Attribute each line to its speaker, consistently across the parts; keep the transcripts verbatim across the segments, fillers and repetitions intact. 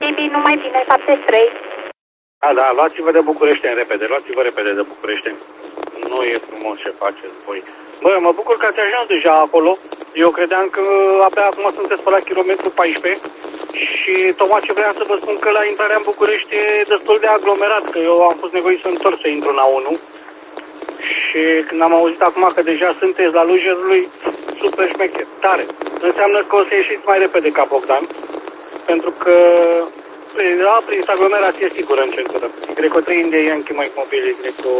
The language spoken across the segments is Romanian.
Speaker 1: Bibi, nu mai bine, șaptezeci și trei.
Speaker 2: Da, da, luați-vă de București repede, luați-vă repede de București. Nu e frumos ce faceți voi. Bă, mă bucur că ați ajuns deja acolo. Eu credeam că abia acum sunteți pe la kilometru paisprezece și tocmai ce vreau să vă spun că la intrarea în București e destul de aglomerat, că eu am fost nevoit să întorc să intru în A unu și când am auzit acum că deja sunteți la Lujerului, super șmecher, tare. Înseamnă că o să ieșiți mai repede ca Bogdan, pentru că da, prin aglomerație sigură în centură. Greco trei India Yankee Mike Mobile, Greco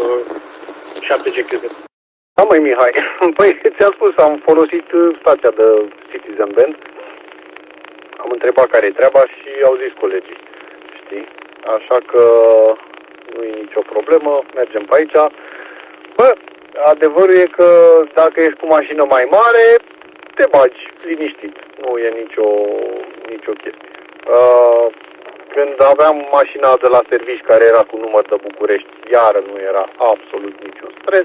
Speaker 2: șapte G Q Z.
Speaker 3: Da, măi, Mihai, păi ți-am spus, am folosit stația de Citizen Band, am întrebat care e treaba și au zis colegii, știi? Așa că nu e nicio problemă, mergem pe aici. Bă, adevărul e că dacă ești cu mașină mai mare, te bagi liniștit, nu e nicio, nicio chestie. Uh, când aveam mașina de la servici care era cu număr de București, iară nu era absolut niciun stres.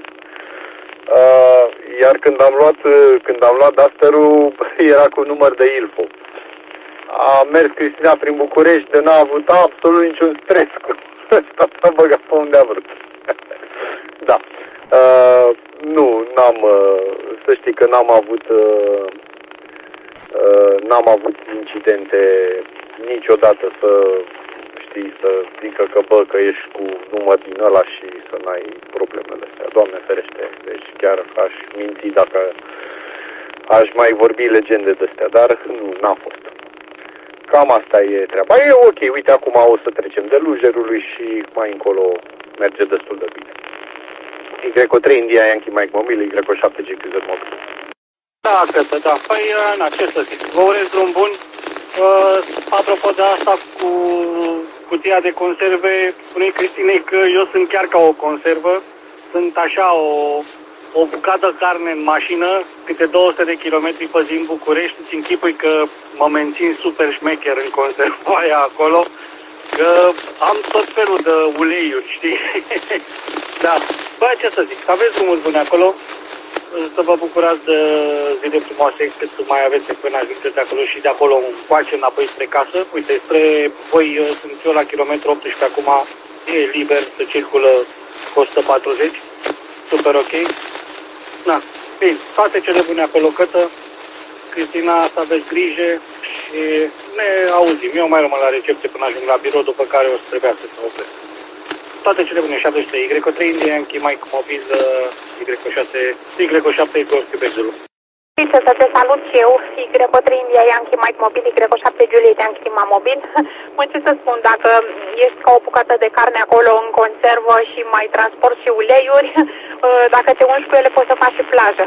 Speaker 3: Uh, iar când am luat, când am luat Duster-ul, era cu număr de Ilfo. A mers Cristina prin București de n-a avut absolut niciun stres cu ăsta, s-a băgat pe unde a vrut. Da. Uh, nu, n-am, uh, să știi că n-am avut, uh, uh, n-am avut incidente niciodată să, știi, să zică că bă, că ești cu număr din ăla și să n-ai problemele astea. Doamne ferește, deci chiar aș minți dacă aș mai vorbi legende de-astea, dar nu, n-a fost. Cam asta e treaba. E ok, uite, acum o să trecem de Lujerului și mai încolo merge destul de bine. Greco trei India Yankee Mike Mobile, Greco șapte G Q Z Mobile.
Speaker 2: Da, cred că da. Păi, na, ce să zic, vă urez drum bun. Uh, apropo de asta cu cutia de conserve, spune Cristinei că eu sunt chiar ca o conservă. Sunt așa o, o bucată carne în mașină, câte două sute de kilometri pe zi în București. Îți închipui că mă mențin super șmecher în conserva aia acolo, că am tot felul de uleiuri, știi? Da. Bă, ce să zic, aveți drumuri bune acolo, să vă bucurați de zile frumoase cât mai aveți până ajungeți acolo și de acolo încoace înapoi spre casă. Uite, spre voi sunt eu la kilometru optsprezece acum, e liber, să circulă o sută patruzeci, super ok. Na, bine, toate cele bune acolo, Cătă, Cristina, să aveți grijă și ne auzim. Eu mai rămân la recepție până ajung la birou, după care o să trebuiască să opresc. Toate cele bune, șaptezeci și trei, Greco trei India Yankee Mike Mobile, Greco șase, Greco șapte Golf Quebec Zulu.
Speaker 1: Să te salut și eu, Greco trei India Yankee Mike Mobile, Greco șapte Juliet Yankee Lima Mobil. Mă, ce să spun, dacă ești ca o bucată de carne acolo în conservă și mai transport și uleiuri, dacă te ungi cu ele poți să faci și plajă.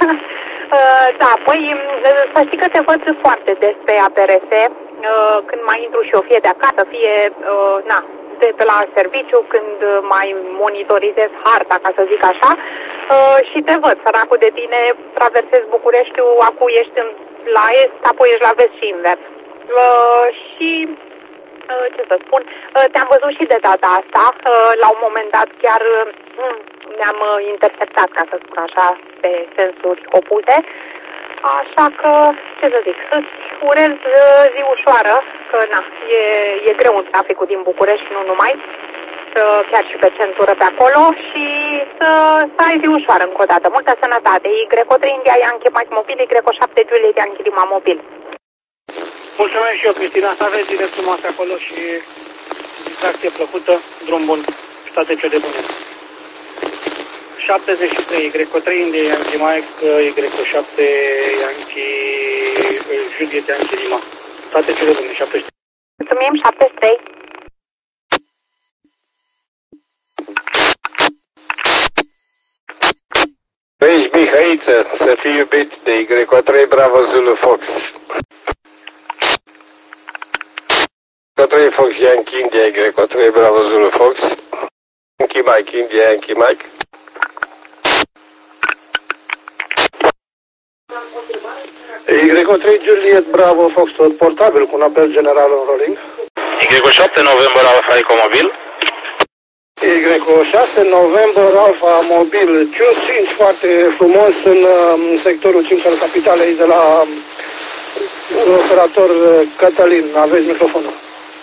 Speaker 1: Da, păi să știi că te văd foarte des pe A P R S, când mai intru și eu, fie de acasă, fie, na, de pe la serviciu, când mai monitorizez harta, ca să zic așa, și te văd, săracul de tine, traversezi Bucureștiul, acum ești în, la est, apoi ești la vest și invers. Și, ce să spun, te-am văzut și de data asta, la un moment dat chiar mi-am interceptat, ca să spun așa, pe sensuri opuse. Așa că, ce să zic, să-ți urez zi ușoară, că na, e, e greu în traficul din București, nu numai, chiar și pe centură pe acolo și să, să ai zi ușoară încă o dată. Multă sănătate. Greco trei India Yankee Mike Mobil, Greco șapte Juliet Yankee Lima Mobil.
Speaker 2: Mulțumesc și eu, Cristina, să aveți zile frumoase acolo și distracție plăcută, drum bun și toate cele bune. șaptezeci și trei, Greco trei India Yankee Mike, Greco șapte Yankee Juliet Yankee Lima. Toate cele bune, șaptezeci și trei.
Speaker 1: Mulțumim, șaptezeci și trei.
Speaker 4: Ești Mihaiță, să fii iubit de Greco trei Bravo Zulu Fox. Greco trei Fox Yankee India, Greco trei Bravo Zulu Fox. Yankee Mike, India Yankee Mike.
Speaker 3: Greco trei Juliet Bravo Foxtrot portabil cu un apel general în rolling.
Speaker 5: Greco șapte November Alpha Ecomobil.
Speaker 3: Greco șase November Alpha Mobil. Ce simți foarte frumos în, în sectorul cinci al capitalei de la operator Cătălin. Aveți microfonul.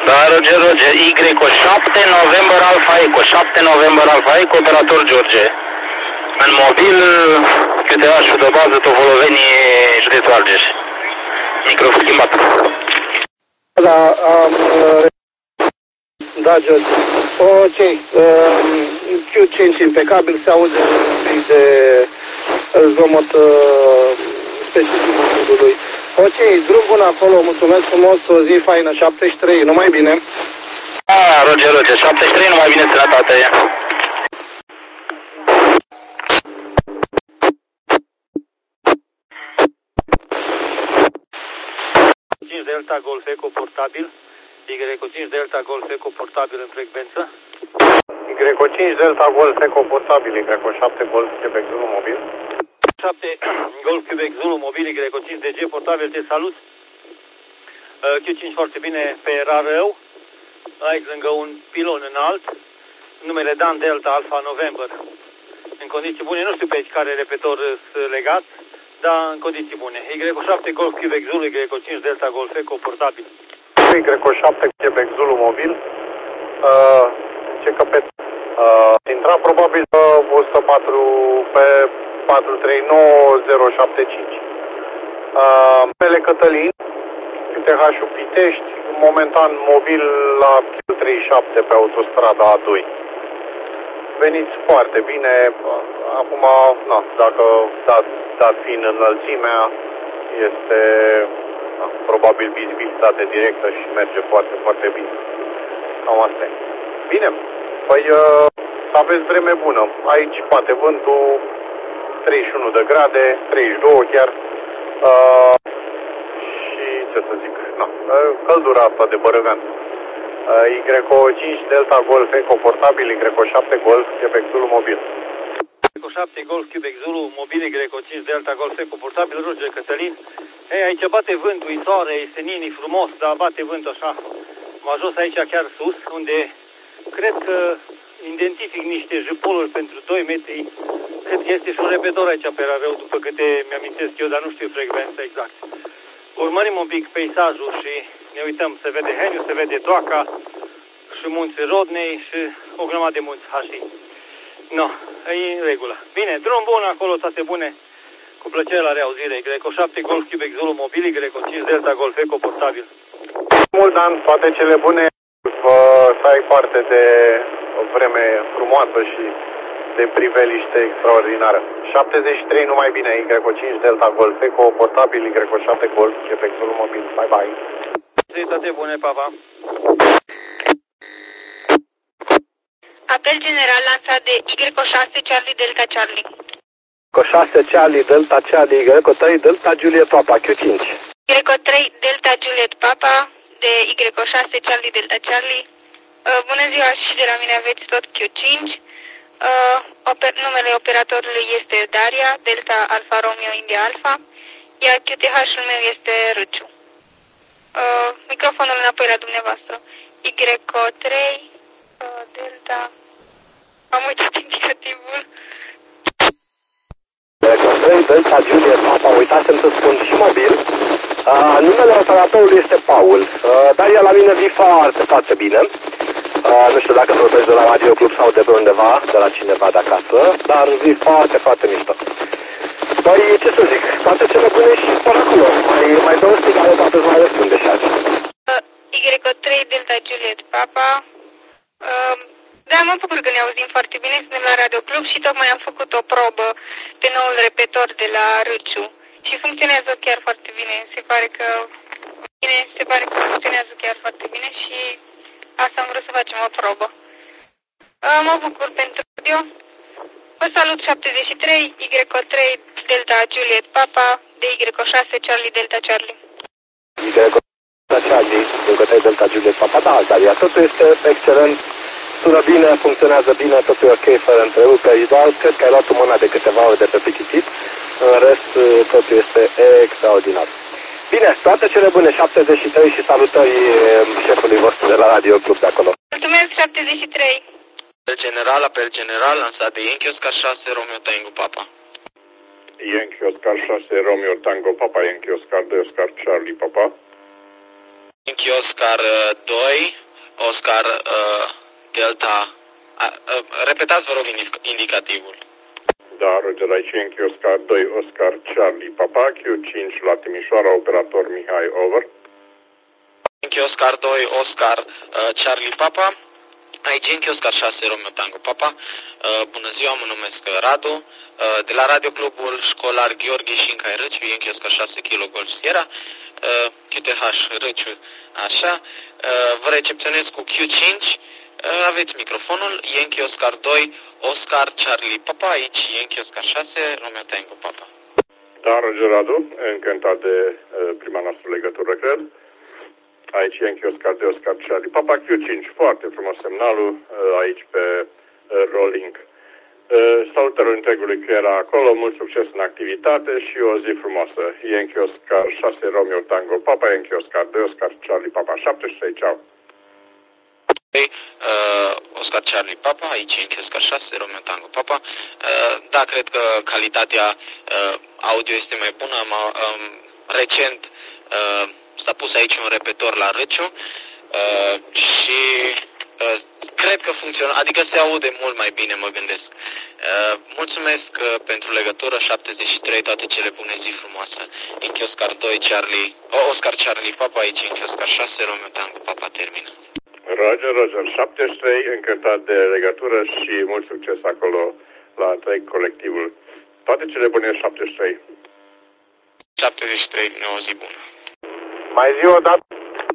Speaker 5: Da, Roger, Roger, Y șapte November Alpha Eco, șapte November Alpha Eco, operator George. În mobil, Q T H-ul de bază, Topoloveni, județul Argeș. Microfon schimbat.
Speaker 3: Da, am... Da, George. Ok, Q cinci impecabil, se aude un pic de zgomot specific modului. Ok, drum bun acolo, mulțumesc frumos, o zi faină, șaptezeci și trei, numai bine.
Speaker 5: Ah, Roger, Roger, șaptezeci și trei, numai bine, sănătate.
Speaker 6: cinci Delta Golf Eco portabil, Y cinci Delta Golf Eco portabil în frecvență.
Speaker 3: Y cinci Delta Golf Eco portabil, Y șapte Golf Quebec Zulu mobil.
Speaker 6: șapte Golf Quebec Zulu mobil, Y cinci D G portabil, te salut. Q cinci foarte bine pe Rarău, aici lângă un pilon înalt, numele Dan Delta Alpha November. În condiții bune, nu știu pe aici care repetor sunt legat, dar în condiții bune. Y șapte Golf Quebec Zulu, Y cinci Delta Golf Eco portabil.
Speaker 3: Y șapte Quebec Zulu mobil. Uh, ce că pe... Uh, intra probabil uh, o sută patru pe patru trei nouă zero șapte cinci. Uh, Pele Cătălin, Q T H-ul Pitești, momentan mobil la Q treizeci și șapte pe autostrada A doi. Veniți foarte bine, acum, na, dacă dat, dat fiind înălțimea, este na, probabil vizibilitate directă și merge foarte, foarte bine. Cam asta e. Bine, păi să aveți vreme bună. Aici poate vântul treizeci și unu de grade, treizeci și doi chiar. Uh, și ce să zic, na, căldura asta de bărăgan. Y cinci Delta Golf Eco portabil, Y șapte Golf Quebec Zulu mobil.
Speaker 6: Y șapte Golf Quebec Zulu mobil, Y cinci Delta Golf Eco portabil, Roger Cătălin. Ei, aici bate vântul, e soare, e senin, e frumos, dar bate vântul așa. M-a ajuns aici chiar sus, unde cred că identific niște jupoluri pentru doi metri. Cred că este și un repetor aici pe Rarău, după câte mi-amintesc eu, dar nu știu frecvența exact. Urmărim un pic peisajul și ne uităm, se vede Heniu, se vede Doaca și munții Rodnei și o grămadă de munți Hașii. No, e în regulă. Bine, drum bun acolo, toate bune. Cu plăcere la reauzire. Y șapte Golf Quebec Zulu mobil, Y cinci Delta Golf Eco portabil.
Speaker 3: Mult, Dan, toate cele bune. Să ai parte de o vreme frumoasă și de priveliște extraordinară. șaptezeci și trei, numai bine, Y cinci Delta Golf Eco portabil, Y șapte Golf Quebec Zulu mobil. Bye bye.
Speaker 6: Toate bune, papa.
Speaker 1: Apel general lansat de Y șase Charlie Delta Charlie.
Speaker 3: Y șase Charlie Delta Charlie, Y trei Delta Juliet Papa, Q cinci.
Speaker 1: Y trei Delta Juliet Papa de Y șase Charlie Delta Charlie. Uh, bună ziua, și de la mine aveți tot Q cinci. Uh, oper, numele operatorului este Daria, Delta Alfa Romeo India Alpha, iar Q T H-ul meu este Râciu. Uh, microfonul înapoi la dumneavoastră. Y trei uh, Delta... Am uitat indicativul.
Speaker 3: Y trei Delta Juliet Papa, uitasem să spun și mobil. Uh, numele operatorului este Paul. Uh, Daria la mine vii foarte, foarte bine. Uh, nu știu dacă vorbești de la Radio Club sau de pe undeva, de la cineva de acasă, dar vii foarte, foarte mișto. Păi, ce să zic, toate cele bune și până acolo. Mai, mai două stigare, toate mai răspunde și azi.
Speaker 1: Uh, Y trei Delta Juliet Papa. Uh, da, mă bucur că ne auzim foarte bine, suntem la Radio Club și tocmai am făcut o probă pe noul repetor de la Râciu. Și funcționează chiar foarte bine. Se pare că bine, se pare că funcționează chiar foarte bine și asta am vrut să facem o probă. Mă bucur pentru audio. Vă salut șaptezeci și trei, Y trei Delta Juliet Papa de Y șase Charlie Delta Charlie.
Speaker 3: Y Delta Charlie, Y trei Delta Juliet Papa, da, Daria, totul este excelent. Sună bine, funcționează bine, totul e ok, fără întreruperi, doar cred că ai luat o mână de câteva ori de pe pititit. În rest, totul este extraordinar. Bine, toate cele bune, șaptezeci și trei și salutări șefului vostru de la Radio Club de acolo.
Speaker 1: Mulțumesc, șaptezeci și trei.
Speaker 5: Apel general, apel general, lansat de Yankee Oscar șase Romeo Tango Papa.
Speaker 7: Yankee Oscar șase Romeo Tango Papa, Yankee Oscar doi Oscar Charlie Papa.
Speaker 5: Yankee Oscar doi, Oscar uh, Delta. Uh, uh, repetați, vă rog, indicativul.
Speaker 3: Da, Roger, aici Yankee Oscar doi, Oscar Charlie Papa, Q cinci la Timișoara, operator Mihai, over.
Speaker 5: Yankee Oscar doi, Oscar uh, Charlie Papa. Aici Yankee Oscar șase, Romeo Tango Papa. Uh, bună ziua, mă numesc Radu. Uh, de la Radio Clubul Școlar Gheorghe Șincai Râciu, Yankee Oscar șase, Kilo Golf Sierra. Uh, Q T H Râciu, așa. Uh, vă recepționez cu Q cinci. Uh, aveți microfonul. Yankee Oscar doi, Oscar Charlie Papa. Aici Yankee Oscar șase, Romeo Tango Papa.
Speaker 3: Da, Roger, Radu, încântat de uh, prima noastră legătură, cred. Aici Yankee Oscar doi, Oscar Charlie Papa, Q cinci, foarte frumos semnalul, uh, aici pe uh, rolling. Uh, salutări întregului că era acolo, mult succes în activitate și o zi frumoasă. Yankee Oscar șase, Romeo Tango Papa, Yankee Oscar doi, Oscar Charlie Papa șaptezeci și trei, ceau.
Speaker 5: Uh, Oscar Charlie Papa, aici Yankee Oscar șase, Romeo Tango Papa. Uh, da, cred că calitatea uh, audio este mai bună. Am, um, recent uh, s-a pus aici un repetor la Râciu uh, și uh, cred că funcționează, adică se aude mult mai bine, mă gândesc. Uh, mulțumesc uh, pentru legătură, șaptezeci și trei, toate cele bune, zi frumoasă. Yankee Oscar doi, Charlie, oh, Oscar Charlie Papa, aici Yankee Oscar șase, Romeo Tango Papa, termină.
Speaker 3: Roger, Roger, șaptezeci și trei, încântat de legătură și mult succes acolo la întreg colectivul. Toate cele bune, șaptezeci și trei.
Speaker 5: șaptezeci și trei, o zi bună.
Speaker 3: Mai zi o dată.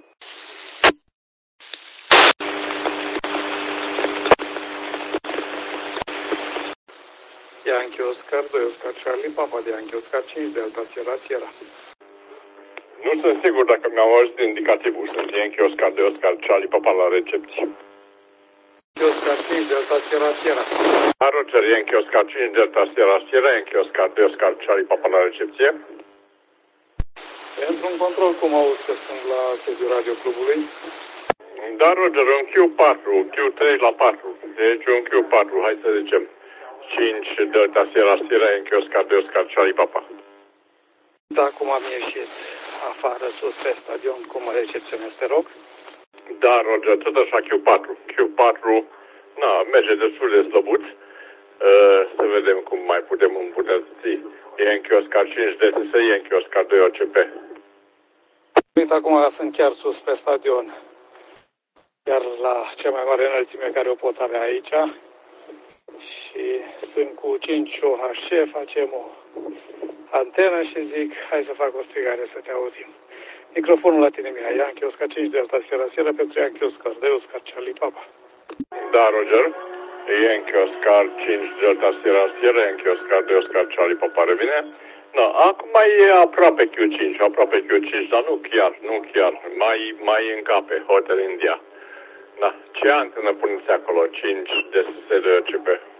Speaker 7: Yankee Oscar doi, Oscar Charlie Papa, de Yankee Oscar cinci, Delta Sierra Sierra.
Speaker 3: Nu sunt sigur dacă mi-am auzit indicativul. Sunt Yankee Oscar doi, Oscar Charlie Papa la recepție.
Speaker 7: Yankee Oscar cinci, Delta Sierra Sierra.
Speaker 3: Da, Roger, Yankee Oscar cinci, Delta Sierra Sierra, Yankee Oscar doi, Oscar Charlie Papa la recepție.
Speaker 7: Pentru un control, cum auzi că sunt la sediul Radio Clubului?
Speaker 3: Da, Roger, un Q patru, Q trei la patru. Deci un Q patru, hai să zicem. cinci, Delta Sierra Sierra, Yankee Oscar doi, Oscar Charlie Papa.
Speaker 7: Da, cum am ieșit afară, sus, pe stadion, cum mă recepționez, te rog?
Speaker 3: Da, Roger, tot așa Q patru. Q patru, na, merge destul de slăbuț. Uh, să vedem cum mai putem îmbunătăți. Yankee Oscar cinci, D S S, Yankee Oscar doi, O C P.
Speaker 7: Uite, acum sunt chiar sus pe stadion, chiar la cea mai mare înălțime care o pot avea aici. Și sunt cu cinci O H C, facem o antenă și zic, hai să fac o strigare să te auzim. Microfonul la tine, Mihai. Yankee Oscar cinci, Delta Sierra Sierra, pentru Yankee Oscar doi, Oscar Charlie Papa.
Speaker 3: Da, Roger. Yankee Oscar cinci, Delta Sierra Sierra, Yankee Oscar doi, Oscar Charlie Papa revine. No, acum e aproape Q cinci, aproape Q cinci, dar nu chiar, nu chiar. Mai, mai încape, Hotel India. Da, ce antenă puneți acolo? cinci D S S doi O C P.